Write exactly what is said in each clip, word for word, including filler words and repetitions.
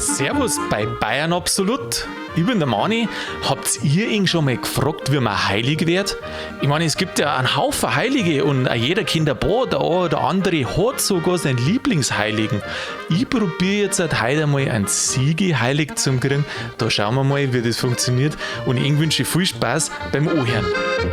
Servus bei Bayern Absolut. Ich bin der Mani. Habt ihr ihn schon mal gefragt, wie man heilig wird? Ich meine, es gibt ja einen Haufen Heilige und auch jeder kennt ein paar, der eine oder andere hat sogar seinen Lieblingsheiligen. Ich probiere jetzt halt heute einmal einen Sigi heilig zu kriegen. Da schauen wir mal, wie das funktioniert und ich wünsche viel Spaß beim Anhören.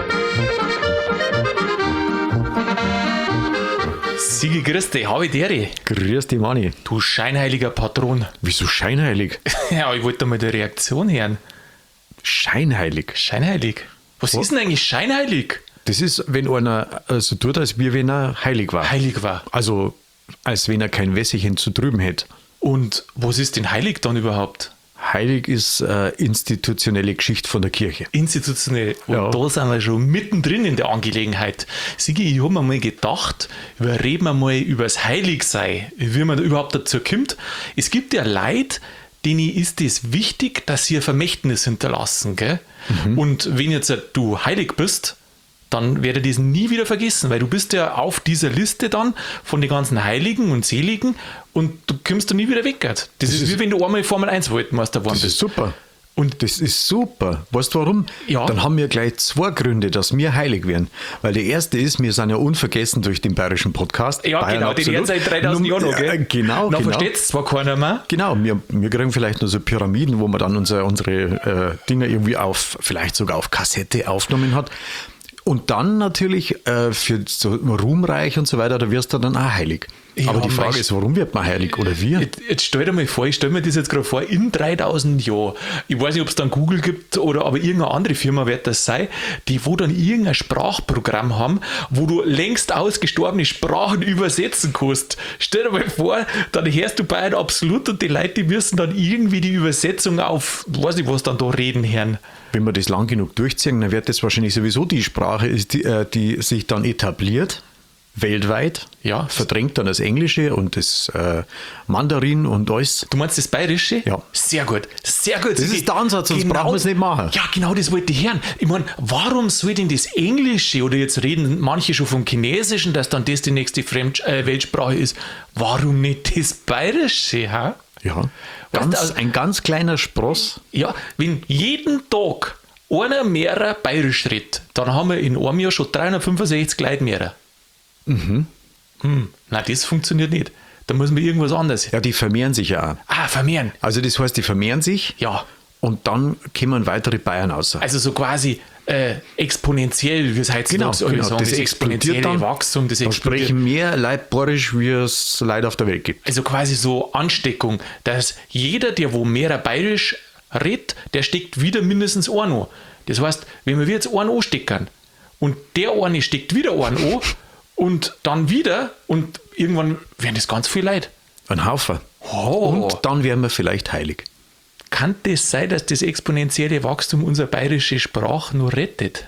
Sigi, grüß dich, habe ich dir. Grüß dich, Mani. Du scheinheiliger Patron. Wieso scheinheilig? Ja, ich wollte mal die Reaktion hören. Scheinheilig? Scheinheilig? Was Was? ist denn eigentlich scheinheilig? Das ist, wenn einer so also tut, als wie wenn er heilig war. Heilig war. Also, als wenn er kein Wässerchen zu drüben hätte. Und was ist denn heilig dann überhaupt? Heilig ist äh, institutionelle Geschichte von der Kirche. Institutionell. Und Ja. da sind wir schon mittendrin in der Angelegenheit. Sigi, ich habe mir mal gedacht, wir reden wir mal über das Heiligsein, wie man da überhaupt dazu kommt. Es gibt ja Leute, denen ist es wichtig, dass sie ein Vermächtnis hinterlassen. Gell? Mhm. Und wenn jetzt du heilig bist, dann werde ich das nie wieder vergessen, weil du bist ja auf dieser Liste dann von den ganzen Heiligen und Seligen und du kommst da nie wieder weg. Das, das ist, ist- wie wenn du einmal Formel eins Weltmeister geworden Das ist bist. super. Und Das ist super. Weißt du warum? Ja. Dann haben wir gleich zwei Gründe, dass wir heilig werden. Weil der erste ist, wir sind ja unvergessen durch den bayerischen Podcast. ja, Bayern genau, den Absolut. hören seit dreitausend Jahren noch, Ja, gell? Genau, Dann genau. versteht es zwar keiner mehr. Genau, wir, wir kriegen vielleicht nur so Pyramiden, wo man dann unsere, unsere äh, Dinge irgendwie auf, vielleicht sogar auf Kassette aufgenommen hat. Und dann natürlich äh, für so Ruhmreich und so weiter, da wirst du dann auch heilig. Ja, Aber die Frage meinst- ist, warum wird man heilig oder wie? Jetzt, jetzt stell dir mal vor, ich stelle mir das jetzt gerade vor, in dreitausend Jahren, ich weiß nicht, ob es dann Google gibt oder aber irgendeine andere Firma wird das sein, die wo dann irgendein Sprachprogramm haben, wo du längst ausgestorbene Sprachen übersetzen kannst. Stell dir mal vor, dann hörst du Bayern Absolut und die Leute, die müssen dann irgendwie die Übersetzung auf, weiß nicht, was dann da reden hören. Wenn wir das lang genug durchziehen, dann wird das wahrscheinlich sowieso die Sprache, ist, die, äh, die sich dann etabliert, weltweit, Ja. verdrängt dann das Englische und das äh, Mandarin und alles. Du meinst das Bayerische? Ja. Sehr gut, sehr gut. Das ist der Ansatz, sonst brauchen wir es nicht machen. Ja, genau, das wollte ich hören. Ich meine, warum soll denn das Englische, oder jetzt reden manche schon vom Chinesischen, dass dann das die nächste Fremd äh, Weltsprache ist, warum nicht das Bayerische? Ha? Ja, Weißt ganz, du, also- ein ganz kleiner Spross. Ja, wenn jeden Tag einer mehrer Bayerisch redet, dann haben wir in einem Jahr schon dreihundertfünfundsechzig Leute mehr. Mhm. Hm, nein, das funktioniert nicht. Da muss man irgendwas anderes. Ja, die vermehren sich ja auch. Ah, vermehren. Also das heißt, die vermehren sich Ja. und dann kommen weitere Bayern raus. Also so quasi äh, exponentiell, wie es heutzutage Genau, alle genau. sagen, Das das explodiert exponentielle dann. Wachstum, das Da explodiert. sprechen mehr Leute Bayerisch, wie es Leute auf der Welt gibt. Also quasi so Ansteckung, dass jeder, der wo mehr Bayerisch redet, der steckt wieder mindestens einen an. Das heißt, wenn wir jetzt einen anstecken und der eine steckt wieder einen an und dann wieder und irgendwann werden das ganz viel Leute. Ein Haufen. Oh. Und dann werden wir vielleicht heilig. Kann das sein, dass das exponentielle Wachstum unsere bayerische Sprache nur rettet?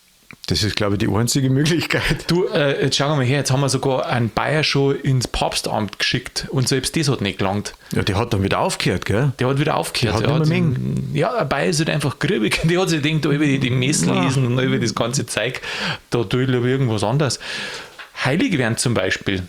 Das ist, glaube ich, die einzige Möglichkeit. Du, äh, jetzt schauen wir mal her, jetzt haben wir sogar einen Bayer schon ins Papstamt geschickt und selbst das hat nicht gelangt. Ja, der hat dann wieder aufgehört, gell? Der hat wieder aufgehört. Der hat Der nicht mehr ja, ein Bayer ist halt einfach grübig. Der hat sich gedacht, da über die Messen Ja. lesen und über das ganze Zeug, da tue ich lieber irgendwas anderes. Heilig werden zum Beispiel.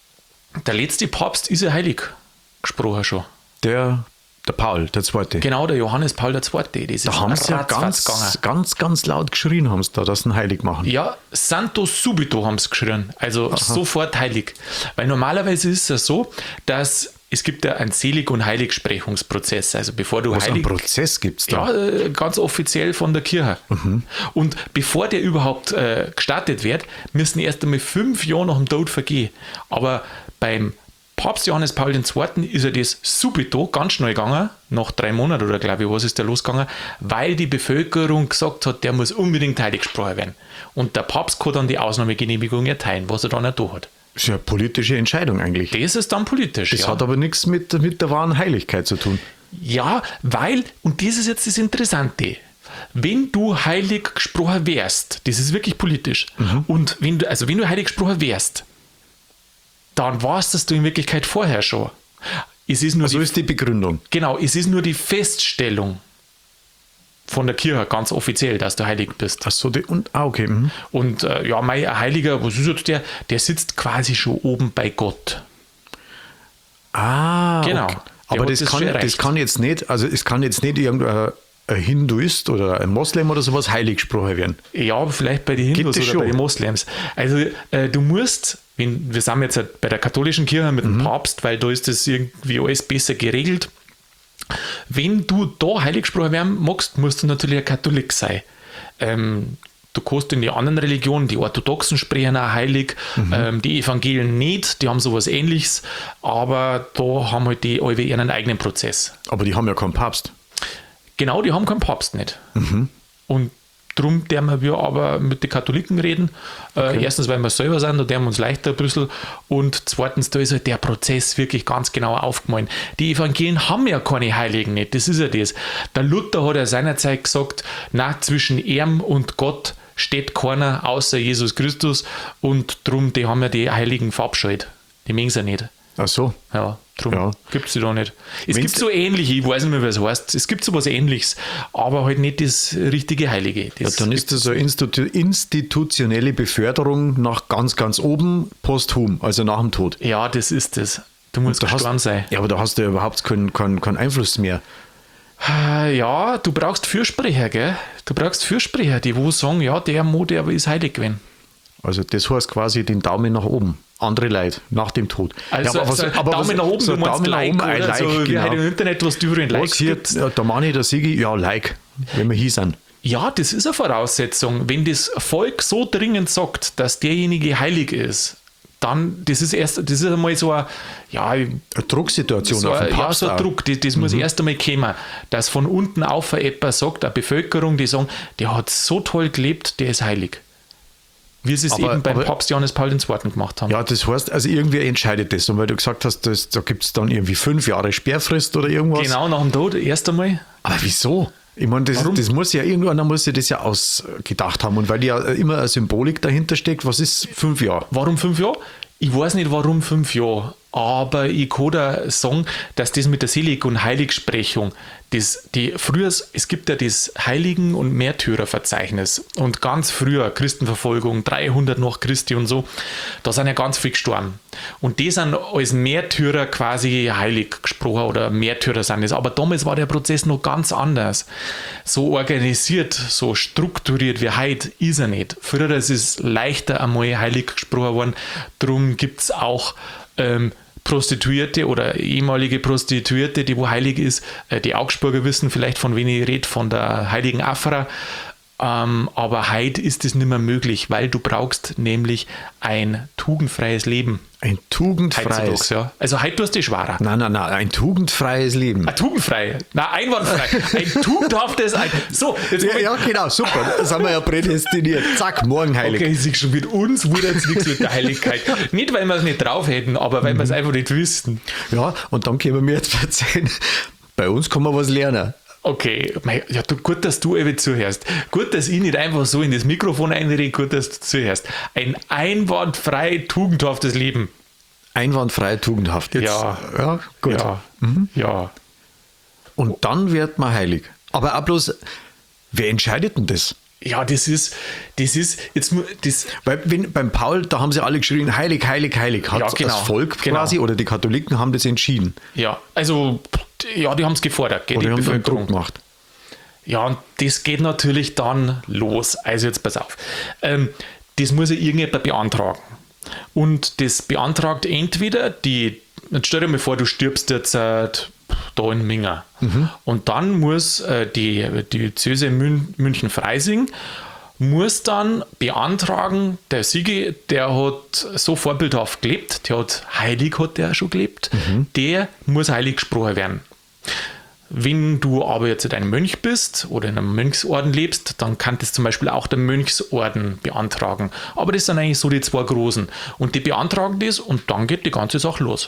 Der letzte Papst ist ja heilig gesprochen schon. Der, der Paul, der Zweite. Genau, der Johannes Paul der Zweite. Das ist Da haben sie ja ratzfatz ganz, ganz, ganz laut geschrien, haben sie da, dass sie ihn heilig machen. Ja, Santo Subito haben sie geschrien, also sofort heilig. Weil normalerweise ist es ja so, dass es gibt ja einen Selig- und Heiligsprechungsprozess. Also bevor du Was einen heilig... Prozess gibt es da? Ja, äh, ganz offiziell von der Kirche. Und bevor der überhaupt äh, gestartet wird, müssen erst einmal fünf Jahre nach dem Tod vergehen. Aber beim Papst Johannes Paul der Zweite ist ja das subito ganz schnell gegangen, nach drei Monaten oder glaube ich, was ist da losgegangen, weil die Bevölkerung gesagt hat, der muss unbedingt heilig gesprochen werden. Und der Papst kann dann die Ausnahmegenehmigung erteilen, was er dann auch da hat. Das ist ja eine politische Entscheidung eigentlich. Das ist dann politisch. Das ja. hat aber nichts mit, mit der wahren Heiligkeit zu tun. Ja, weil, und das ist jetzt das Interessante, wenn du heilig gesprochen wärst, das ist wirklich politisch, und wenn du, also wenn du heilig gesprochen wärst, dann warst das du in Wirklichkeit vorher schon. Es ist nur So die, ist die Begründung. genau, es ist nur die Feststellung von der Kirche ganz offiziell, dass du heilig bist. Ach so, die, und, ah, okay. Mhm. Und äh, ja, mein Heiliger, was ist jetzt der? Der sitzt quasi schon oben bei Gott. Ah, Genau. Okay. Aber hat das, das kann, schon das erreicht. kann jetzt nicht, also es kann jetzt nicht irgendein ein Hinduist oder ein Moslem oder sowas heilig gesprochen werden. Ja, aber vielleicht bei den Hindus das oder schon? bei den Moslems. Also äh, du musst, wenn, wir sind jetzt halt bei der katholischen Kirche mit dem Papst, weil da ist das irgendwie alles besser geregelt. Wenn du da heilig gesprochen werden magst, musst du natürlich ein Katholik sein. Ähm, du kannst in die anderen Religionen, die Orthodoxen sprechen auch heilig, mhm. ähm, die Evangelien nicht, die haben sowas Ähnliches, aber da haben halt die alle ihren eigenen Prozess. Aber die haben ja keinen Papst. Genau, die haben keinen Papst nicht. Mhm. Und darum dürfen wir aber mit den Katholiken reden. Okay. Äh, erstens, weil wir selber sind, da dürfen wir uns leichter ein bisschen. Und zweitens, da ist halt der Prozess wirklich ganz genau aufgemalt. Die Evangelien haben ja keine Heiligen nicht, das ist ja das. Der Luther hat ja seinerzeit gesagt, na, zwischen ihm und Gott steht keiner außer Jesus Christus und darum, die haben ja die Heiligen verabscheut. Die mögen sie ja nicht. Ach so. Ja, darum Ja. gibt es die da nicht. Es Wenn's gibt so ähnliche, ich weiß nicht mehr, was es heißt. Es gibt so was Ähnliches, aber halt nicht das richtige Heilige. Ja, Das dann ist das eine Institu- institutionelle Beförderung nach ganz, ganz oben, posthum, also nach dem Tod. ja, das ist das. Du musst Da hast, gestorben sein. ja, aber da hast du ja überhaupt keinen, keinen, keinen Einfluss mehr. Äh, Ja, du brauchst Fürsprecher, gell? Du brauchst Fürsprecher, die wo sagen, ja, der Mo, der ist heilig gewesen. Also das heißt quasi den Daumen nach oben. Andere Leid nach dem Tod. Also, ja, also Daumen nach oben, so du meinst Daumen nach Like, oben, ein oder? Like, So wie genau. halt im Internet, was du über den Like Was hier, gibt. ja, der Manni, der Sigi, ja, Like, wenn wir hier sind. Ja, das ist eine Voraussetzung. Wenn das Volk so dringend sagt, dass derjenige heilig ist, dann, das ist erst, das ist einmal so eine, ja, Eine Drucksituation so auf ein, den ja, Papst so ein auch. Druck, das, das muss erst einmal kommen, dass von unten auf jemand sagt, eine Bevölkerung, die sagen, der hat so toll gelebt, der ist heilig. Wie sie es Aber- eben beim aber- Papst Johannes Paul der Zweite gemacht haben. Ja, das heißt, also irgendwer entscheidet das. Und weil du gesagt hast, das, da gibt es dann irgendwie fünf Jahre Sperrfrist oder irgendwas. Genau, nach dem Tod, erst einmal. Aber wieso? Ich meine, das, Warum? das muss ja irgendwann muss ja das ja ausgedacht haben. Und weil ja immer eine Symbolik dahinter steckt, was ist fünf Jahre? Warum fünf Jahre? Ich weiß nicht, warum fünf Jahre, aber ich kann da sagen, dass das mit der Selig- und Heiligsprechung, das, die früher, es gibt ja das Heiligen- und Märtyrerverzeichnis und ganz früher Christenverfolgung, dreihundert nach Christi und so, da sind ja ganz viele gestorben. Und die sind als Märtyrer quasi heilig gesprochen oder Märtyrer sind es. Aber damals war der Prozess noch ganz anders. So organisiert, so strukturiert wie heute ist er nicht. Früher ist es leichter einmal heilig gesprochen worden. Darum gibt es auch ähm, Prostituierte oder ehemalige Prostituierte, die wo heilig ist. Äh, die Augsburger wissen vielleicht, von wen ich rede, von der heiligen Afra. Ähm, aber heute ist es nicht mehr möglich, weil du brauchst nämlich ein tugendfreies Leben. Ein tugendfreies. Heutzutage, ja. Also heute tust du dich schwerer. Nein, nein, nein, ein tugendfreies Leben. Ein tugendfrei, na einwandfrei, ein tugendhaftes, ein, so, jetzt Ja, ja, genau, super. Da sind wir ja prädestiniert. Zack, morgen heilig. okay, ich schon mit uns wundert es nichts mit der Heiligkeit. Nicht, weil wir es nicht drauf hätten, aber weil wir es einfach nicht wüssten. Ja, und dann können wir mir jetzt erzählen, bei uns kann man was lernen. Okay, mei, ja, du, gut, dass du eben zuhörst. Gut, dass ich nicht einfach so in das Mikrofon einrede, gut, dass du zuhörst. Ein einwandfrei, tugendhaftes Leben. Einwandfrei, tugendhaft. Jetzt, Ja. Ja, gut. Ja, ja. Und dann wird man heilig. Aber auch bloß, wer entscheidet denn das? Ja, das ist, das ist, jetzt, mu- das, Weil wenn, beim Paul, da haben sie alle geschrien, heilig, heilig, heilig. Hat Ja, genau, das Volk genau. quasi oder die Katholiken haben das entschieden. ja, also, ja, die haben es gefordert, gell, Oder die die haben dann Bevölkerung. Druck gemacht. Ja, und das geht natürlich dann los. Also jetzt pass auf. Ähm, das muss ja irgendjemand beantragen. Und das beantragt entweder die, jetzt stell dir mal vor, du stirbst jetzt äh, da in Minga. Und dann muss äh, die, die Diözese Mün München-Freising muss dann beantragen, der Sigi, der hat so vorbildhaft gelebt, der hat heilig hat der schon gelebt, der muss heilig gesprochen werden. Wenn du aber jetzt ein Mönch bist oder in einem Mönchsorden lebst, dann kann das zum Beispiel auch der Mönchsorden beantragen. Aber das sind eigentlich so die zwei großen. Und die beantragen das und dann geht die ganze Sache los.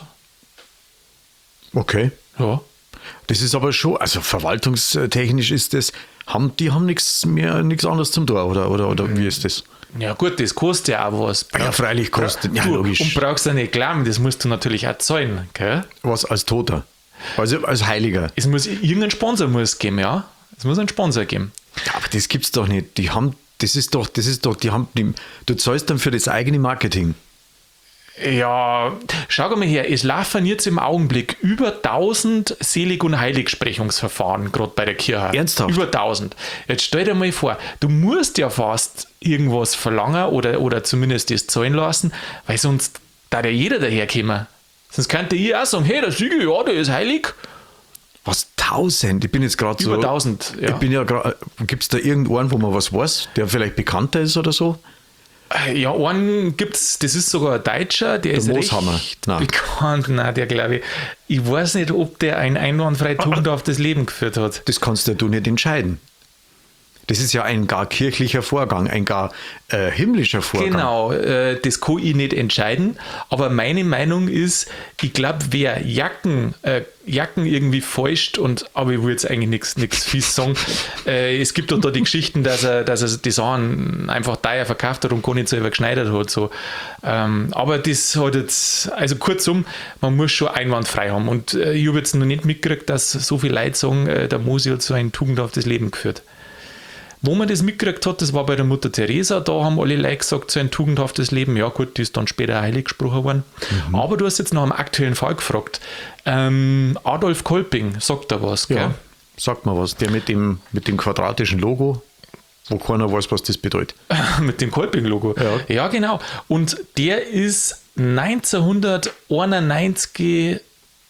Okay. Ja. Das ist aber schon, also verwaltungstechnisch ist das, haben, die haben nichts mehr, nichts anderes zum Tor, oder, oder, oder wie ist das? Ja gut, das kostet ja auch was. Ja, freilich kostet, ja, du, logisch. Und brauchst ja nicht glauben, das musst du natürlich auch zahlen. Gell? Was als Toter? Also als Heiliger. Es muss irgendeinen Sponsor muss geben, ja. Es muss einen Sponsor geben. Ja, aber das gibt's doch nicht. Die haben, das ist doch, das ist doch, die haben, die, du zahlst dann für das eigene Marketing. Ja, schau mal her, es laufen jetzt im Augenblick über tausend Selig- und Heiligsprechungsverfahren, gerade bei der Kirche. Ernsthaft? Über tausend. Jetzt stell dir mal vor, du musst ja fast irgendwas verlangen oder, oder zumindest das zahlen lassen, weil sonst da ja jeder daherkommen. Sonst könnte ich auch sagen, hey, der Sigi, ja, der ist heilig. Was, tausend? Ich bin jetzt gerade so... Über tausend, ja. Ich bin ja gerade... Gibt es da irgendeinen, wo man was weiß, der vielleicht bekannter ist oder so? Ja, einen gibt's, das ist sogar ein Deutscher, der, der ist Mooshammer. recht Nein. bekannt. Nein, der glaube ich, ich weiß nicht, ob der ein einwandfrei tugendhaftes Leben geführt hat. Das kannst ja du nicht entscheiden. Das ist ja ein gar kirchlicher Vorgang, ein gar äh, himmlischer Vorgang. Genau, äh, das kann ich nicht entscheiden, aber meine Meinung ist, ich glaube, wer Jacken, äh, Jacken irgendwie fälscht und, aber ich will jetzt eigentlich nichts nichts fies sagen, äh, es gibt doch da die Geschichten, dass er, dass er die Sachen einfach teuer verkauft hat und gar nicht selber geschneidert hat. So. Ähm, aber das hat jetzt, also kurzum, man muss schon einwandfrei haben und äh, ich habe jetzt noch nicht mitgekriegt, dass so viele Leute sagen, äh, der Mosi hat so ein tugendhaftes Leben geführt. Wo man das mitgekriegt hat, das war bei der Mutter Teresa, da haben alle Leute gesagt, so ein tugendhaftes Leben, ja gut, die ist dann später heilig gesprochen worden. Mhm. Aber du hast jetzt nach einem aktuellen Fall gefragt. Ähm, Adolf Kolping, sagt da was, gell? Ja, sagt mal was, der mit dem, mit dem quadratischen Logo, wo keiner weiß, was das bedeutet. Mit dem Kolping-Logo. Ja. Ja, genau. Und der ist neunzehnhunderteinundneunzig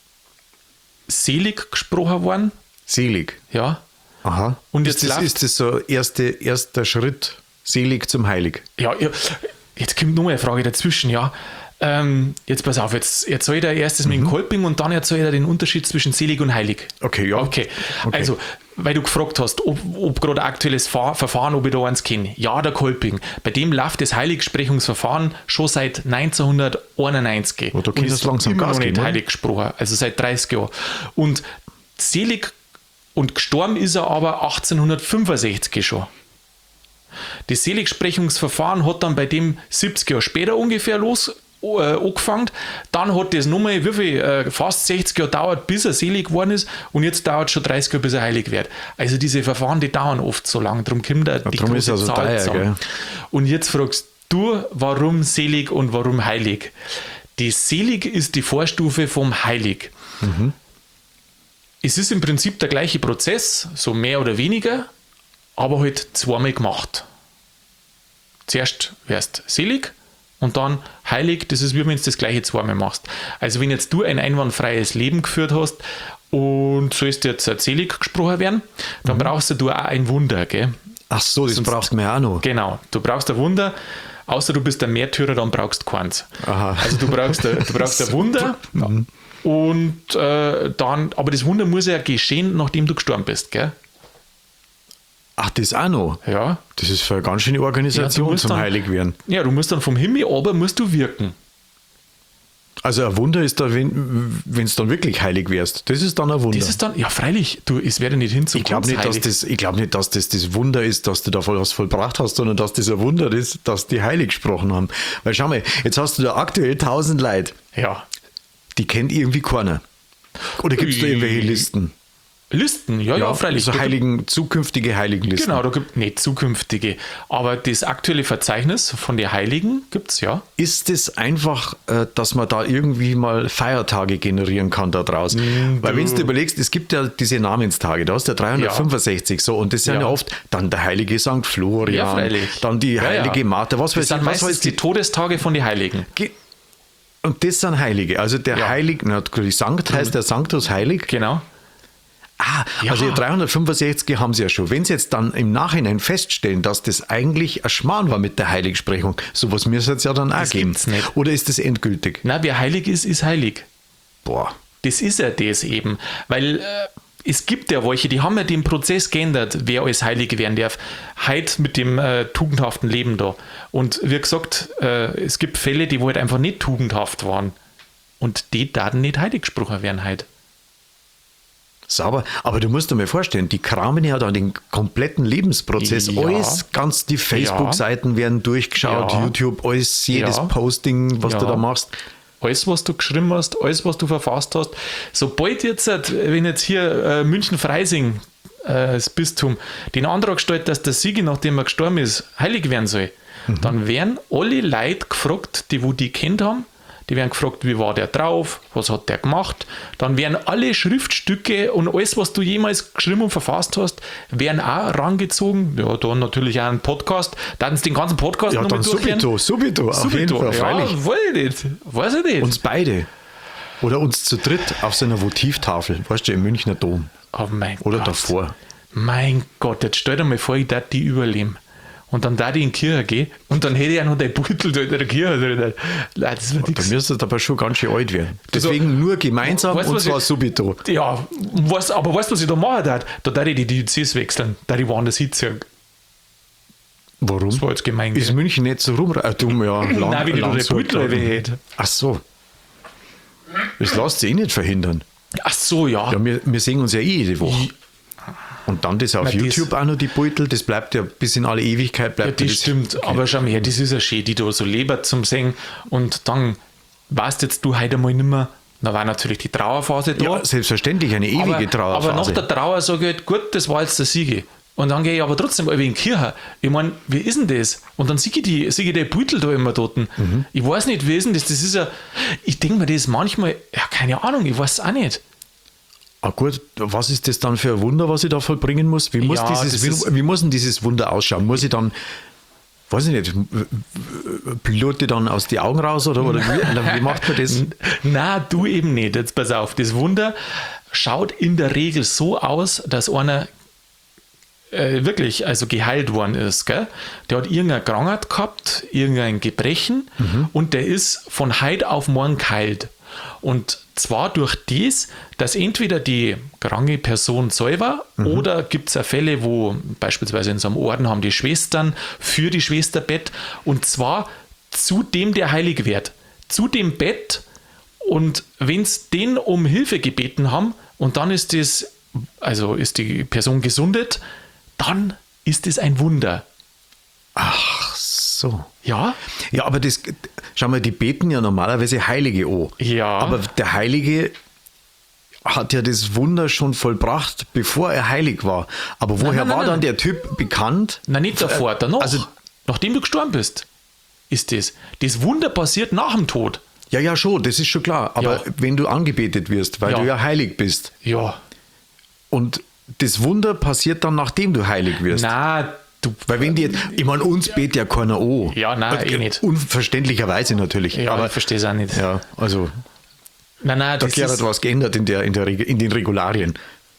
selig gesprochen worden. Selig. Ja. Aha. Und ist, jetzt das, läuft- ist das so erste, erster Schritt, selig zum Heilig? Ja, ja, jetzt kommt noch eine Frage dazwischen, ja. Ähm, jetzt pass auf, jetzt erzählt er erstes mhm. mit dem Kolping und dann erzählt er den Unterschied zwischen selig und heilig. Okay, ja. Okay, Okay. also, weil du gefragt hast, ob, ob gerade ein aktuelles Fahr- Verfahren, ob ich da eins kenne. Ja, der Kolping. Bei dem läuft das Heiligsprechungsverfahren schon seit neunzehnhunderteinundneunzig. Oh, da und geht ist es langsam immer Gas noch nicht geben, oder? heilig gesprochen, also seit dreißig Jahren. Und selig und gestorben ist er aber achtzehnhundertfünfundsechzig schon. Das Seligsprechungsverfahren hat dann bei dem siebzig Jahre später ungefähr los äh, angefangen. Dann hat das nochmal wie viel, äh, fast sechzig Jahre dauert, bis er selig geworden ist und jetzt dauert es schon dreißig Jahre, bis er heilig wird. Also diese Verfahren, die dauern oft so lang. Darum kommt da die darum ist große er so Zahl teuer, zusammen. gell? Und jetzt fragst du, warum selig und warum heilig? Die selig ist die Vorstufe vom heilig. Mhm. Es ist im Prinzip der gleiche Prozess, so mehr oder weniger, aber halt zweimal gemacht. Zuerst wirst selig und dann heilig, das ist wie wenn du das gleiche zweimal machst. Also wenn jetzt du ein einwandfreies Leben geführt hast und sollst jetzt selig gesprochen werden, dann mhm. brauchst du auch ein Wunder, gell? Ach so, das Sonst- braucht man ja auch noch. Genau, du brauchst ein Wunder, außer du bist ein Märtyrer, dann brauchst du keins. Aha. Also du brauchst, ein- du brauchst ein Wunder und äh, dann, aber das Wunder muss ja geschehen, nachdem du gestorben bist, gell? Ach, das auch noch? Ja. Das ist für eine ganz schöne Ja, du Organisation musst zum dann- Heilig werden. Ja, du musst dann vom Himmel aber musst du wirken. Also ein Wunder ist da, wenn es dann wirklich heilig wärst. Das ist dann ein Wunder. Das ist dann, ja freilich, du, es werde nicht hin zum ich glaube nicht, dass Kunstheilig. das, ich glaub nicht, dass das das Wunder ist, dass du da voll was vollbracht hast, sondern dass das ein Wunder ist, dass die heilig gesprochen haben. Weil schau mal, jetzt hast du da aktuell tausend Leute, Ja. die kennt irgendwie keiner. Oder gibt es da irgendwelche Listen? Listen, ja, ja, freilich. So Da gibt- heiligen, zukünftige Heiligenlisten. Genau, da gibt nicht zukünftige. Aber das aktuelle Verzeichnis von den Heiligen gibt es, ja. Ist es einfach, äh, dass man da irgendwie mal Feiertage generieren kann da draußen? Mm, Weil wenn du- du überlegst, es gibt ja diese Namenstage, da hast du ja dreihundertfünfundsechzig so und das sind ja, Ja. oft dann der heilige Sankt Florian, Ja, freilich. dann die Ja, heilige ja. Martha, was Das weiß sind ich, was meistens weiß die die. Todestage von den Heiligen. Ge- Und das sind Heilige. Also der Ja. Heilig, natürlich Sankt heißt der Sanctus heilig. Genau. Ah, Ja. also dreihundertfünfundsechzig haben sie ja schon. Wenn sie jetzt dann im Nachhinein feststellen, dass das eigentlich ein Schmarrn war mit der Heiligsprechung, sowas müsste es ja dann auch Das geben. gibt's nicht. Oder ist das endgültig? Na, wer heilig ist, ist heilig. Boah. Das ist ja das eben. Weil äh, es gibt ja welche, die haben ja den Prozess geändert, wer als Heilige werden darf. Heute mit dem äh, tugendhaften Leben da. Und wie gesagt, äh, es gibt Fälle, die wo halt einfach nicht tugendhaft waren. Und die dann nicht heilig gesprochen werden heute. Sauber. Aber du musst dir mal vorstellen, die kramen ja dann den kompletten Lebensprozess. Ja. Alles, ganz die Facebook-Seiten werden durchgeschaut, Ja. YouTube, alles, jedes Ja. Posting, was Ja. du da machst. Alles, was du geschrieben hast, alles, was du verfasst hast. Sobald jetzt, wenn jetzt hier äh, München-Freising, äh, das Bistum, den Antrag stellt, dass der Sigi, nachdem er gestorben ist, heilig werden soll, Mhm. dann werden alle Leute gefragt, die wo die kennt haben, die werden gefragt, wie war der drauf, was hat der gemacht. Dann werden alle Schriftstücke und alles, was du jemals geschrieben und verfasst hast, werden auch rangezogen. Ja, dann natürlich auch ein Podcast. Dann den ganzen Podcast Ja, nochmal dann durchgehen. subito, subito, auf jeden Fall, freilich. Ja, weiß ich nicht. Weiß ich nicht. Uns beide. Oder uns zu dritt auf so einer Votivtafel, weißt du, im Münchner Dom. Oh mein Oder Gott. davor. Mein Gott, jetzt stell dir mal vor, ich darf die überleben. Und dann da die in die Kirche gehen und dann hätte ich auch noch den Beutel da in der Kirche drin. Nein, das wird Da nix. müsstest du aber schon ganz schön alt werden. Deswegen nur gemeinsam Weißt du, und was zwar ich- subito. Ja, was, aber weißt du, was ich da machen darf? Da darf ich die Diözese wechseln. Da darf ich woanders hinziehen. Warum? Das war jetzt gemein. Ist gell? München nicht so rum? Äh, dumm, ja. Land, Nein, wie die da den Landshut, Beutel glaub ich. hätte. Ach so. Das lässt sich eh nicht verhindern. Ach so, ja. Ja, wir, wir sehen uns ja eh jede Woche. Und dann das auf Na, das- YouTube auch noch die Beutel, das bleibt ja bis in alle Ewigkeit. Ja, Bleibt das das stimmt. Aber schau mal her, das ist ja schön, die da so lebt zum Singen. Und dann weißt jetzt du heute mal nicht mehr, da war natürlich die Trauerphase da. Ja, selbstverständlich, eine ewige aber, Trauerphase. aber nach der Trauer sage ich halt, gut, das war jetzt der Siege. Und dann gehe ich aber trotzdem in die Kirche. Ich meine, wie ist denn das? Und dann sehe ich die, sehe ich die Beutel da immer dort. Mhm. Ich weiß nicht, wie ist denn das? Das ist ja, ich denke mir das manchmal, ja, keine Ahnung, ich weiß es auch nicht. Ah gut, was ist das dann für ein Wunder, was ich da vollbringen muss? Wie muss, Ja, das dieses, ist- wie, wie muss denn dieses Wunder ausschauen? Muss ich dann, weiß ich nicht, blute dann aus die Augen raus oder, oder wie, wie macht man das? Na, du eben nicht. Jetzt pass auf, das Wunder schaut in der Regel so aus, dass einer äh, wirklich also geheilt worden ist. Gell? Der hat irgendeine Krankheit gehabt, irgendein Gebrechen und der ist von heute auf morgen geheilt. Und zwar durch das, dass entweder die kranke Person selber oder gibt es auch Fälle, wo beispielsweise in so einem Orden haben die Schwestern für die Schwester Bett und zwar zu dem, der heilig wird. Zu dem Bett und wenn es den um Hilfe gebeten haben und dann ist das, also ist die Person gesundet, dann ist es ein Wunder. Ach so. Ja? Ja, aber das, schau mal, die beten ja normalerweise Heilige an. Ja. Aber der Heilige hat ja das Wunder schon vollbracht, bevor er heilig war. Aber woher nein, nein, war nein. dann der Typ bekannt? Na, nicht davor, danach. Also- nachdem du gestorben bist, ist das. Das Wunder passiert nach dem Tod. Ja, ja, schon, das ist schon klar. Aber Ja. wenn du angebetet wirst, weil Ja. du ja heilig bist Ja. und das Wunder passiert dann, nachdem du heilig wirst. Na, du. Weil wenn die jetzt, ich meine, uns betet ja keiner an. Ja, nein, eh nicht. Unverständlicherweise natürlich. Ja, aber ich verstehe es auch nicht. ja, also Nein, nein, da das hat ist, was geändert in, der, in, der, Reg- in den Regularien.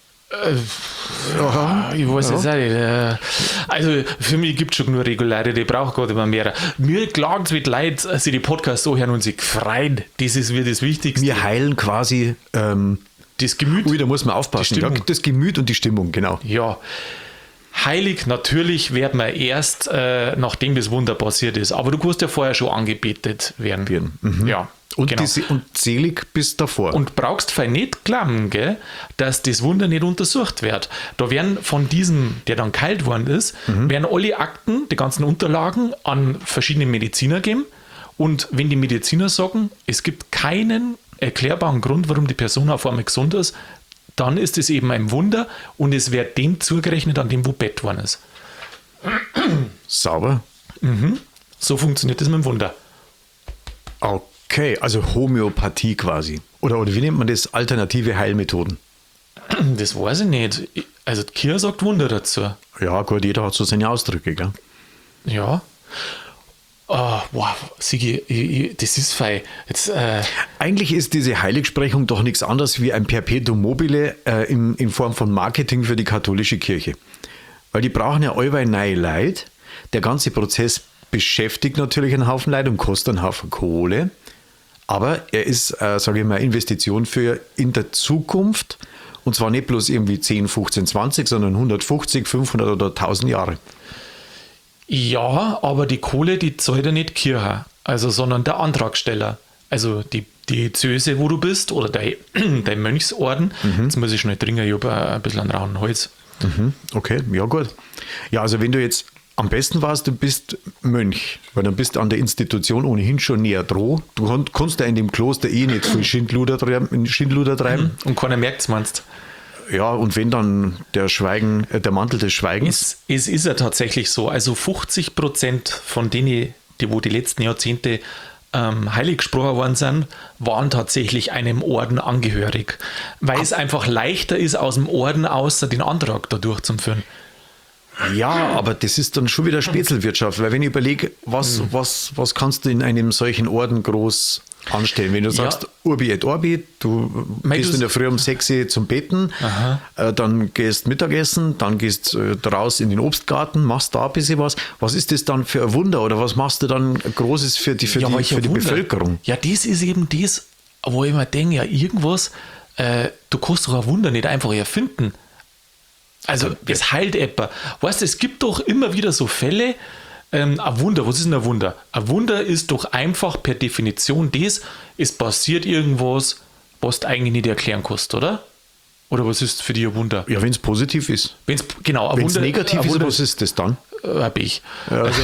ich weiß jetzt auch nicht. äh, Also für mich gibt es schon nur Regulare, die braucht Gott immer mehr. Mir klagen es mit Leid, als sie die Podcasts so hören und sich freuen. Das ist mir das Wichtigste. Wir heilen quasi, ähm, Das Gemüt. ui, da muss man aufpassen. Die Ja, Stimmung. das Gemüt und die Stimmung, genau. Ja. Heilig, natürlich werden wir erst, äh, nachdem das Wunder passiert ist. Aber du kannst ja vorher schon angebetet werden. Werden. Mhm. Ja, Und, genau. die, Se- und selig bis davor. Und brauchst fein nicht glauben, gell, dass das Wunder nicht untersucht wird. Da werden von diesem, der dann geheilt worden ist, Mhm. werden alle Akten, die ganzen Unterlagen an verschiedene Mediziner geben. Und wenn die Mediziner sagen, es gibt keinen erklärbaren Grund, warum die Person auf einmal gesund ist, dann ist es eben ein Wunder und es wird dem zugerechnet, an dem wo Bett worden ist. Sauber. So funktioniert das mit dem Wunder. Okay, also Homöopathie quasi. Oder, oder wie nennt man das? Alternative Heilmethoden. Das weiß ich nicht. Also die Kirche sagt Wunder dazu. Ja, gut, jeder hat so seine Ausdrücke, gell? Ja. Oh, wow, Sigi, ich- ich- das ist fein. Jetzt, äh, Eigentlich ist diese Heiligsprechung doch nichts anderes wie ein Perpetuum mobile äh, in, in Form von Marketing für die katholische Kirche. Weil die brauchen ja allweil neue Leute. Der ganze Prozess beschäftigt natürlich einen Haufen Leute und kostet einen Haufen Kohle. Aber er ist, äh, sage ich mal, Investition für in der Zukunft. Und zwar nicht bloß irgendwie zehn, fünfzehn, zwanzig, sondern hundertfünfzig, fünfhundert oder tausend Jahre. ja, aber die Kohle, die zahlt ja nicht die Kirche, also, sondern der Antragsteller. Also die Diözese, wo du bist, oder dein, dein Mönchsorden. Jetzt muss ich schnell trinken, ich habe ein bisschen einen rauen Hals. Okay, ja gut. Ja, also wenn du jetzt am besten warst, du bist Mönch, weil dann bist du an der Institution ohnehin schon näher dran. Du kon- kannst ja in dem Kloster eh nicht viel Schindluder treiben. Schindluder treiben. Und keiner merkt es, meinst Ja, und wenn dann der Schweigen, äh, der Mantel des Schweigens. Es, es ist ja tatsächlich so. Also fünfzig Prozent von denen, die wo die letzten Jahrzehnte ähm, heilig gesprochen worden sind, waren tatsächlich einem Orden angehörig, weil es einfach leichter ist, aus dem Orden außer den Antrag da durchzuführen. Ja, aber das ist dann schon wieder Spätzelwirtschaft, weil wenn ich überlege, was, mhm. was, was kannst du in einem solchen Orden groß anstellen? Wenn du sagst, ja. Urbi et Orbi, du mein gehst in der Früh um sechs Uhr zum Betten, äh, dann gehst Mittagessen, dann gehst äh, raus in den Obstgarten, machst da ein bisschen was. Was ist das dann für ein Wunder oder was machst du dann Großes für die, für ja, die, für die Bevölkerung? Ja, das ist eben das, wo ich mir denke, ja, irgendwas, äh, du kannst doch ein Wunder nicht einfach erfinden. Also, es heilt etwa. Weißt du, es gibt doch immer wieder so Fälle, ähm, ein Wunder, was ist denn ein Wunder? Ein Wunder ist doch einfach per Definition das, es passiert irgendwas, was du eigentlich nicht erklären kannst, oder? Oder was ist für dich ein Wunder? Ja, wenn es positiv ist. Wenn's, genau, wenn es negativ ist, was ist das dann? Äh, hab ich. Ja. Also,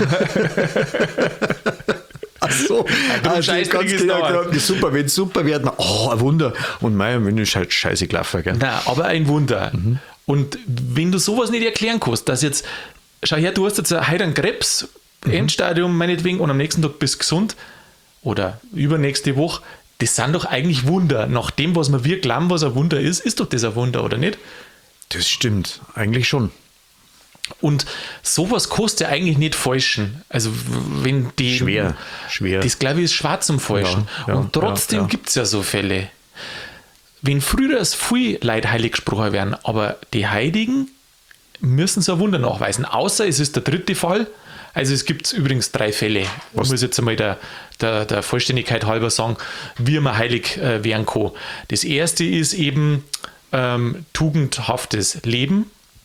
Ach so, also ganz genau, super, wenn es super wird, na, oh, ein Wunder. Und mein, wenn ist halt scheiße gelaufen. Gell? Nein, aber ein Wunder. Mhm. Und wenn du sowas nicht erklären kannst, dass jetzt, schau her, du hast jetzt heute einen Krebs, mhm. Endstadium meinetwegen, und am nächsten Tag bist du gesund oder übernächste Woche, das sind doch eigentlich Wunder. Nach dem, was wir wir glauben, was ein Wunder ist, ist doch das ein Wunder, oder nicht? Das stimmt, eigentlich schon. Und sowas kostet ja eigentlich nicht falschen. Also wenn die... Schwer, schwer. Das, glaube ich, ist schwer zum Falschen. Ja, ja, und trotzdem ja, ja. gibt es ja so Fälle. Wenn früher es viel Leute heilig gesprochen werden, aber die Heiligen müssen so ein Wunder nachweisen. Außer es ist der dritte Fall. Also es gibt übrigens drei Fälle. Was? Ich muss jetzt einmal der, der, der Vollständigkeit halber sagen, wie man heilig äh, werden kann. Das erste ist eben ähm, tugendhaftes Leben.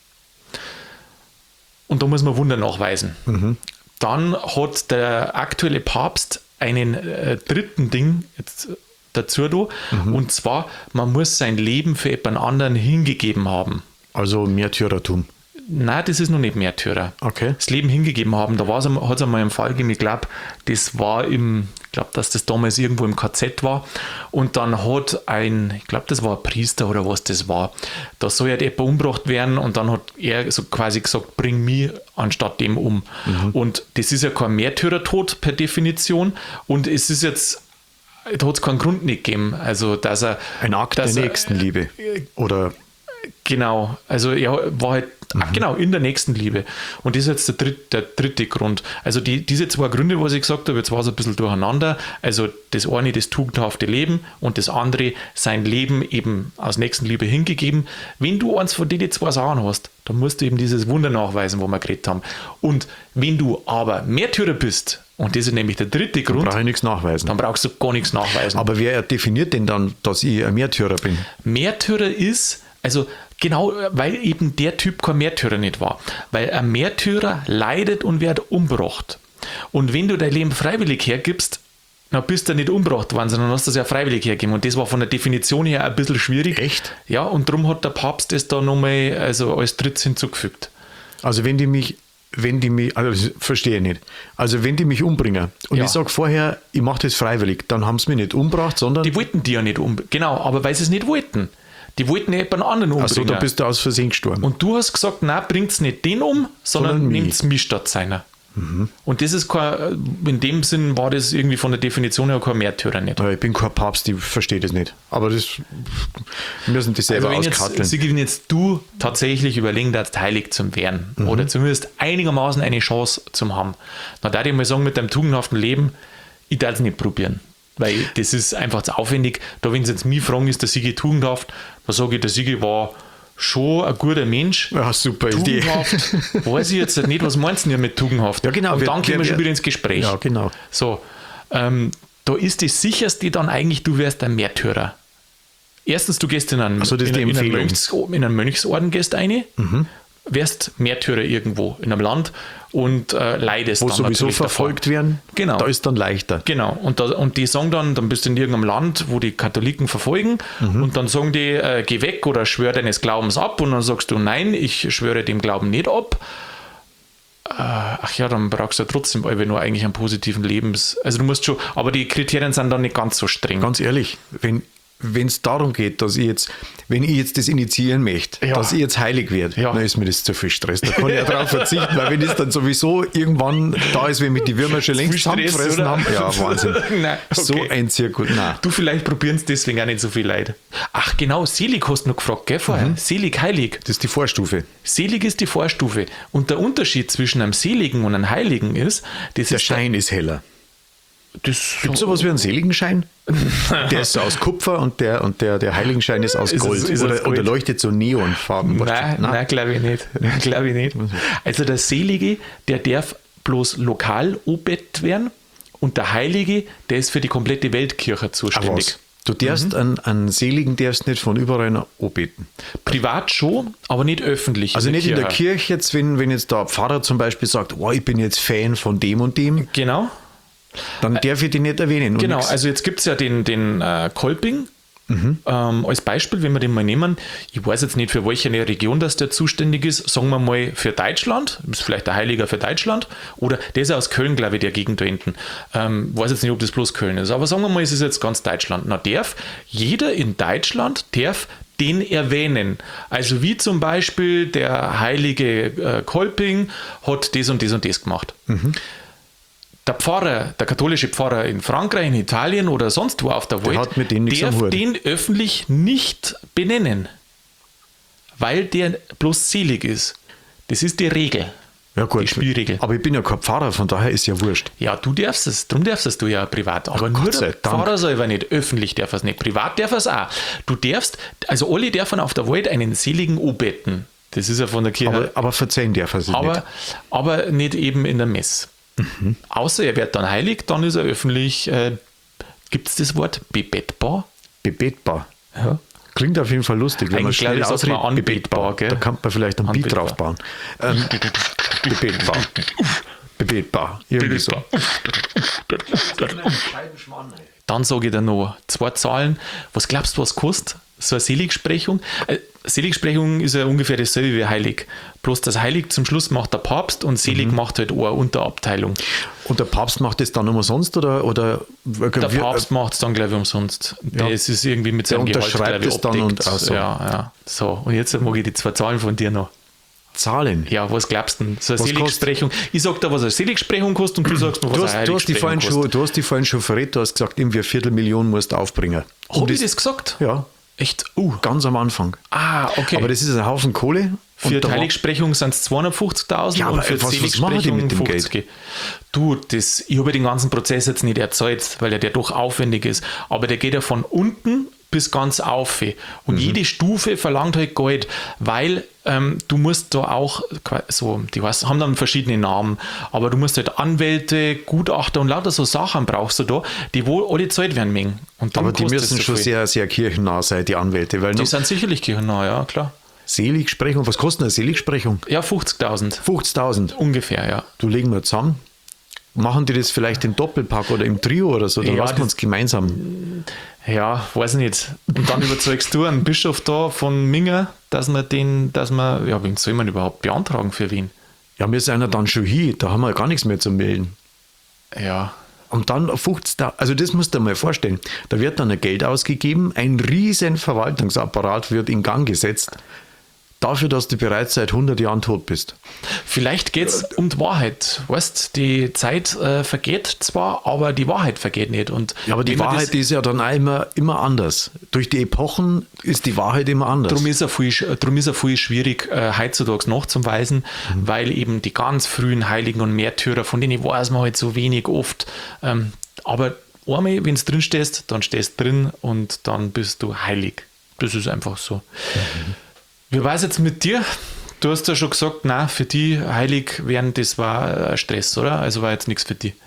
Und da muss man Wunder nachweisen. Mhm. Dann hat der aktuelle Papst einen äh, dritten Ding jetzt dazu da. Mhm. Und zwar, man muss sein Leben für jemand anderen hingegeben haben. Also Märtyrertum. Nein, das ist noch nicht Märtyrer. Okay. Das Leben hingegeben haben. Da hat es einmal einen Fall gegeben, ich glaube, das war im, ich glaube, dass das damals irgendwo im K Z war. Und dann hat ein, ich glaube, das war ein Priester oder was das war, da soll ja jemand umgebracht werden und dann hat er so quasi gesagt, bring mich anstatt dem um. Mhm. Und das ist ja kein Märtyrertod per Definition und es ist jetzt, da hat es keinen Grund nicht gegeben. Also, dass er... Ein Akt der Nächstenliebe. Oder... Genau, also er war halt mhm. ach, genau in der Nächstenliebe. Und das ist jetzt der dritte, der dritte Grund. Also die, diese zwei Gründe, was ich gesagt habe, jetzt war es ein bisschen durcheinander. Also das eine, das tugendhafte Leben und das andere, sein Leben eben aus Nächstenliebe hingegeben. Wenn du eins von den zwei Sachen hast, dann musst du eben dieses Wunder nachweisen, wo wir geredet haben. Und wenn du aber Märtyrer bist, und das ist nämlich der dritte Grund. Dann brauche ich nichts nachweisen. Dann brauchst du gar nichts nachweisen. Aber wer definiert denn dann, dass ich ein Märtyrer bin? Märtyrer ist... Also genau, weil eben der Typ kein Märtyrer nicht war. Weil ein Märtyrer leidet und wird umgebracht. Und wenn du dein Leben freiwillig hergibst, dann bist du nicht umgebracht worden, sondern hast das ja freiwillig hergegeben. Und das war von der Definition her ein bisschen schwierig. Echt? Ja, und darum hat der Papst das da nochmal also als drittes hinzugefügt. Also wenn die mich, wenn die mich, also das verstehe ich nicht. Also wenn die mich umbringen und ja. ich sage vorher, ich mache das freiwillig, dann haben sie mich nicht umgebracht, sondern... Die wollten die ja nicht umbringen. Genau, aber weil sie es nicht wollten. Die wollten ja jemanden anderen umbringen. Achso, da bist du aus Versehen gestorben. Und du hast gesagt, nein, bringt nicht den um, sondern, sondern nehmt mich statt seiner. Mhm. Und das ist kein, in dem Sinn war das irgendwie von der Definition her kein Märtyrer nicht. Ich bin kein Papst, ich verstehe das nicht. Aber das wir müssen das selber also wenn auskatteln. Jetzt, wenn jetzt du tatsächlich überlegen darfst, heilig zu werden mhm. oder zumindest einigermaßen eine Chance zu haben, dann darf ich mal sagen, mit deinem tugendhaften Leben, ich darf es nicht probieren. Weil das ist einfach zu aufwendig. Da, wenn sie jetzt mich fragen, ist der Sigi tugendhaft, dann sage ich, der Sigi war schon ein guter Mensch. Ja, super tugendhaft. Idee. Weiß ich jetzt nicht, was meinst du denn mit tugendhaft? Ja, genau. Und wir, dann gehen wir, wir schon wieder ins Gespräch. Ja, genau. So, ähm, da ist das sicherste dann eigentlich, du wärst ein Märtyrer. Erstens, du gehst in einen, also das in, in, in, einen Mönchs, in einen Mönchsorden, gehst rein, mhm. wärst Märtyrer irgendwo in einem Land und äh, leidest wo dann sowieso verfolgt davon. Werden, genau. Da ist dann leichter. Genau, und, da, und die sagen dann, dann bist du in irgendeinem Land, wo die Katholiken verfolgen mhm. und dann sagen die, äh, geh weg oder schwör deines Glaubens ab und dann sagst du, nein, ich schwöre dem Glauben nicht ab. Äh, ach ja, dann brauchst du ja trotzdem aber nur eigentlich einen positiven Lebens... Also du musst schon, aber die Kriterien sind dann nicht ganz so streng. Ganz ehrlich, wenn wenn es darum geht, dass ich jetzt, wenn ich jetzt das initiieren möchte, Ja. dass ich jetzt heilig werde, Ja. dann ist mir das zu viel Stress. Da kann ich ja drauf verzichten, weil wenn das dann sowieso irgendwann da ist, wenn mich die Würmer schon längst Viel Stress, zusammengefressen oder? haben. Ja, Wahnsinn. Nein, okay. So ein Zirkus. Nein. Du, vielleicht probieren es deswegen auch nicht so viel Leute. Ach genau, selig hast du noch gefragt, gell, vorher? Mhm. Selig, heilig. Das ist die Vorstufe. Selig ist die Vorstufe. Und der Unterschied zwischen einem Seligen und einem Heiligen ist, das Der ist Schein ist heller. das Gibt es sowas wie einen Seligenschein? Der ist so aus Kupfer und der, und der, der Heiligenschein ist aus Ist es- Gold. ist aus oder, Gold? oder leuchtet so neonfarben. Nein, nein, glaube ich nicht. Glaube ich nicht. Also der Selige, der darf bloß lokal obet werden und der Heilige, der ist für die komplette Weltkirche Aber zuständig. was? Du darfst Mhm. einen, einen Seligen darfst nicht von überall noch anbeten. Privat schon, aber nicht öffentlich. Also nicht in der Kirche jetzt, wenn, wenn jetzt der Pfarrer zum Beispiel sagt, oh, ich bin jetzt Fan von dem und dem, Genau. dann darf ich die nicht erwähnen. Und Genau, nix. also jetzt gibt es ja den, den äh, Kolping ähm, als Beispiel, wenn wir den mal nehmen. Ich weiß jetzt nicht, für welche Region das der zuständig ist. Sagen wir mal für Deutschland, ist vielleicht der Heiliger für Deutschland. Oder der ist ja aus Köln, glaube ich, der Gegend da hinten. Ähm, weiß jetzt nicht, ob das bloß Köln ist. Aber sagen wir mal, es ist jetzt ganz Deutschland. Na, darf jeder in Deutschland darf den erwähnen. Also wie zum Beispiel der heilige äh, Kolping hat das und das und das gemacht. Der Pfarrer, der katholische Pfarrer in Frankreich, in Italien oder sonst wo auf der Welt, hat mit dem nichts am darf Hut. den öffentlich nicht benennen, weil der bloß selig ist. Das ist die Regel, ja, gut. die Spielregel. Aber ich bin ja kein Pfarrer, von daher ist ja wurscht. Ja, du darfst es, darum darfst es du ja privat. Aber Gott nur sei der Dank. Pfarrer selber nicht, öffentlich darf er es nicht, privat darf er es auch. Du darfst, also alle dürfen auf der Welt einen seligen anbeten. Das ist ja von der Kirche. Aber, aber verzeihen darf er sich aber, nicht. aber nicht eben in der Messe. Mhm. Außer er wird dann heilig, dann ist er öffentlich, äh, gibt es das Wort, bebettbar? Bebetbar. Ja. Klingt auf jeden Fall lustig, wenn man Eigentlich, schnell glaube ich, sagt man ausredet. anbetbar, gell? Da kann man vielleicht ein Beat Anbetbar. drauf bauen. Ähm, bebetbar. Bebetbar. Irgendwie so. Dann sage ich dir noch zwei Zahlen. Was glaubst du, was kostet so eine Seligsprechung? Äh, Seligsprechung ist ja ungefähr dasselbe wie Heilig. Bloß das Heilig zum Schluss macht der Papst und Selig Mhm. macht halt eine Unterabteilung. Und der Papst macht das dann umsonst oder? oder Der Papst macht es dann, glaube ich, umsonst. Ja. Das ist irgendwie mit seinem Der Gehalt, unterschreibt glaube ich, es dann und- abdeckt. ach so. Ja, ja. So, und jetzt mag ich die zwei Zahlen von dir noch. Zahlen. Ja, was glaubst du denn? So eine Was Seligsprechung. Ich sag dir, was eine Seligsprechung kostet und du sagst mir, was Du eine hast, du, hast die Heiligsprechung vorhin kostet. schon, du hast die vorhin schon verrät, du hast gesagt, irgendwie eine Viertelmillion musst du aufbringen. Um Habe ich das gesagt? Ja, Echt? Uh. ganz am Anfang. Ah, okay. Aber das ist ein Haufen Kohle. Für und die da war- Heiligsprechung sind es zweihundertfünfzigtausend Ja, und aber für die was- was machen die Seligsprechung mit dem Geld? fünfzig. Du, das, ich habe den ganzen Prozess jetzt nicht erzählt, weil der, der doch aufwendig ist. Aber der geht ja von unten bis ganz auf. Und Mhm. jede Stufe verlangt halt Geld, weil ähm, du musst da auch, so, die weiß, haben dann verschiedene Namen, aber du musst halt Anwälte, Gutachter und lauter so Sachen brauchst du da, die wohl alle zahlt werden mengen. Und darum Aber die kostet müssen es so schon viel. sehr, sehr kirchennah sein, die Anwälte. Weil Die noch sind sicherlich kirchennah, ja, klar. Seligsprechung, was kostet eine Seligsprechung? Ja, fünfzigtausend. fünfzigtausend. Ungefähr, ja. Du legen wir zusammen. Machen die das vielleicht im Doppelpack oder im Trio oder so? Dann Ja, lassen wir das- uns gemeinsam. Ja, weiß nicht. Und dann überzeugst du einen Bischof da von Minger, dass man den, dass man, ja, wen soll man überhaupt beantragen für wen? Ja, wir sind ja dann schon hier, da haben wir gar nichts mehr zu melden. Ja, Und dann fünfzigtausend, also das musst du dir mal vorstellen. Da wird dann ein Geld ausgegeben, ein riesen Verwaltungsapparat wird in Gang gesetzt, dafür, dass du bereits seit hundert Jahren tot bist. vielleicht geht es um die Wahrheit. Weißt, die Zeit äh, vergeht zwar, aber die Wahrheit vergeht nicht. Und Ja, aber die wenn man Wahrheit das, ist ja dann auch immer, immer anders. Durch die Epochen ist die Wahrheit immer anders. Darum ist er viel, drum ist er viel schwierig, äh, heutzutage nachzuweisen, Mhm. weil eben die ganz frühen Heiligen und Märtyrer, von denen weiß man halt so wenig oft. Ähm, aber einmal, wenn du drin stehst, dann stehst du drin und dann bist du heilig. Das ist einfach so. Mhm. Wie war es jetzt mit dir? Du hast ja schon gesagt, na, für die heilig werden, das war äh, Stress, oder? Also war jetzt nichts für die.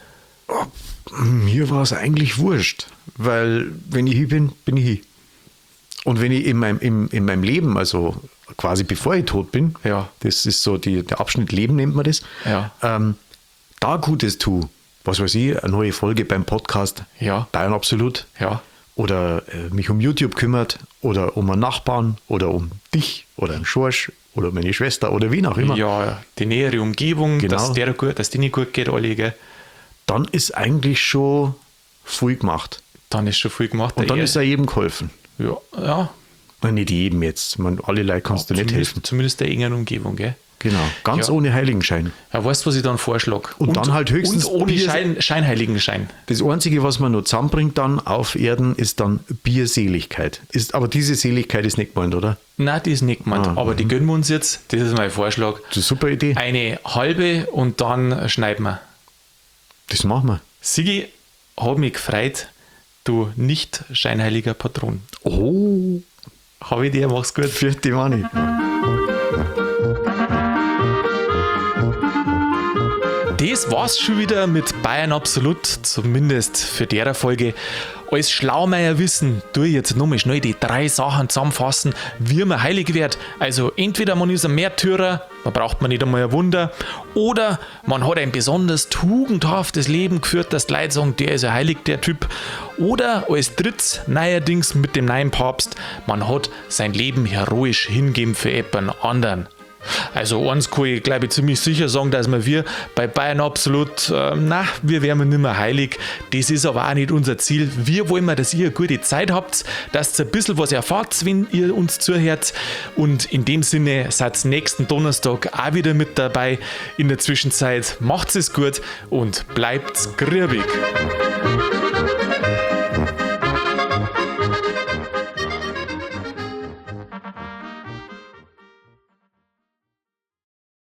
Mir war es eigentlich wurscht, weil wenn ich hier bin, bin ich hier. Und wenn ich in meinem, in, in meinem Leben, also quasi bevor ich tot bin, Ja. das ist so die, der Abschnitt Leben nennt man das, Ja. ähm, da Gutes tue, was weiß ich, eine neue Folge beim Podcast, Ja. Bayern Absolut, Ja. oder äh, mich um YouTube kümmert, oder um einen Nachbarn, oder um dich, oder einen Schorsch, oder meine Schwester, oder wie auch immer, Ja, die nähere Umgebung, Genau. dass der gut, dass denen gut geht, alle, gell? dann ist eigentlich schon viel gemacht. Dann ist schon viel gemacht. Und dann Der ist ja jedem geholfen. ja, ja. Nein, nicht jedem jetzt. Man, alle Leute kannst du nicht Zumindest, helfen. zumindest der engen Umgebung, gell? Genau, ganz Ja. ohne Heiligenschein. Ja, weißt du, was ich dann vorschlage? Und dann halt höchstens Und ohne Bier- Schein, Scheinheiligenschein. Das Einzige, was man noch zusammenbringt dann auf Erden, ist dann Bierseligkeit. Ist, aber diese Seligkeit ist nicht gemeint, oder? Nein, die ist nicht gemeint. Ah, aber die gönnen wir uns jetzt. Das ist mein Vorschlag. Das ist eine super Idee. Eine halbe und dann schneiden wir. Das machen wir. Sigi, hat mich gefreut, du nicht scheinheiliger Patron. Oh, Habe ich dir, mach's gut. für die Manni. Das war's schon wieder mit Bayern Absolut, zumindest für der Folge. Als Schlaumeier wissen, tue ich jetzt nochmal schnell die drei Sachen zusammenfassen, wie man heilig wird. Also entweder man ist ein Märtyrer, da braucht man nicht einmal ein Wunder, oder man hat ein besonders tugendhaftes Leben geführt, dass die Leute sagen, der ist ein heilig, der Typ. Oder als drittes, neuerdings mit dem neuen Papst, man hat sein Leben heroisch hingegeben für jemanden anderen. Also eins kann ich glaube ich ziemlich sicher sagen, dass wir, wir bei Bayern Absolut, äh, na, wir werden nicht mehr heilig. Das ist aber auch nicht unser Ziel. Wir wollen, dass ihr eine gute Zeit habt, dass ihr ein bisschen was erfahrt, wenn ihr uns zuhört. Und in dem Sinne seid nächsten Donnerstag auch wieder mit dabei. In der Zwischenzeit macht's es gut und bleibt grübig.